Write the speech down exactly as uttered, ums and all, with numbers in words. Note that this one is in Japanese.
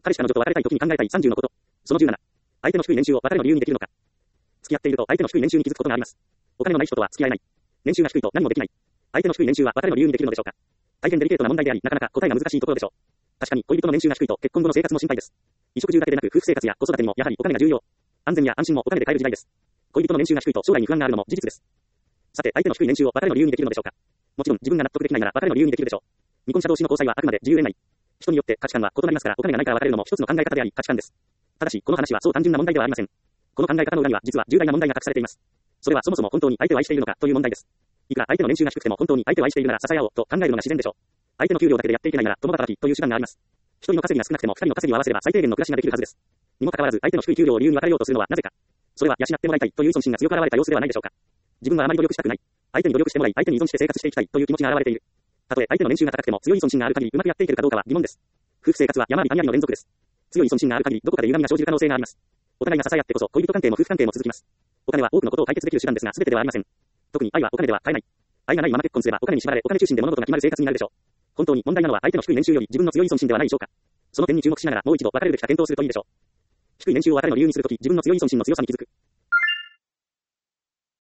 彼氏彼女と別れたい時に考えたいさんじゅうのこと。そのじゅうなな。相手の低い年収を別れの理由にできるのか。付き合っていると相手の低い年収に気づくことがあります。お金のない人とは付き合えない。年収が低いと何もできない。相手の低い年収は別れの理由にできるのでしょうか。大変デリケートな問題であり、なかなか答えが難しいところでしょう。確かに恋人の年収が低いと結婚後の生活も心配です。衣食住だけでなく夫婦生活や子育てにもやはりお金が重要。安全や安心もお金で買える時代です。恋人の年収が低いと将来に不安があるのも事実です。さて、相手の低い年収を別れの理由にできるのでしょうか。もちろん自分が納得できないなら別れの理由にできるでしょう。未婚者同士の交際はあくまで自由恋愛。人によって価値観は異なりますから、お金がないから別れるのも一つの考え方であり価値観です。ただし、この話はそう単純な問題ではありません。この考え方の裏には実は重大な問題が隠されています。それはそもそも本当に相手を愛しているのかという問題です。いくら相手の年収が低くても本当に相手を愛しているなら支え合おうと考えるのが自然でしょう。相手の給料だけでやっていけないなら共働きという手段があります。一人の稼ぎが少なくても二人の稼ぎを合わせれば最低限の暮らしができるはずです。にもかかわらず相手の低い給料を理由に別れようとするのはなぜか。それは養ってもらいたいという依存心が強く現れた様子ではないでしょうか。自分はあまり努力したくない。相手に努力してもらい相手に依存して生活していきたいという気持ちが現れている。たとえ相手の年収が高くても強い依存心がある限りうまくやっていけるかどうかは疑問です。夫婦生活は山あり谷ありの連続です。強い依存心がある限りどこかで歪みが生じる可能性があります。お互いが支え合ってこそ恋人関係も夫婦関係も続きます。お金は多くのことを解決できる手段ですが全てではありません。特に愛はお金では買えない。愛がないまま結婚すればお金に縛られお金中心で物事が決まる生活になるでしょう。本当に問題なのは相手の低い年収より自分の強い依存心ではないでしょうか。その点に注目しながらもう一度別れるべきか検討するといいでしょう。低い年収を別れの理由にするとき自分の強い依存心の強さに気づく。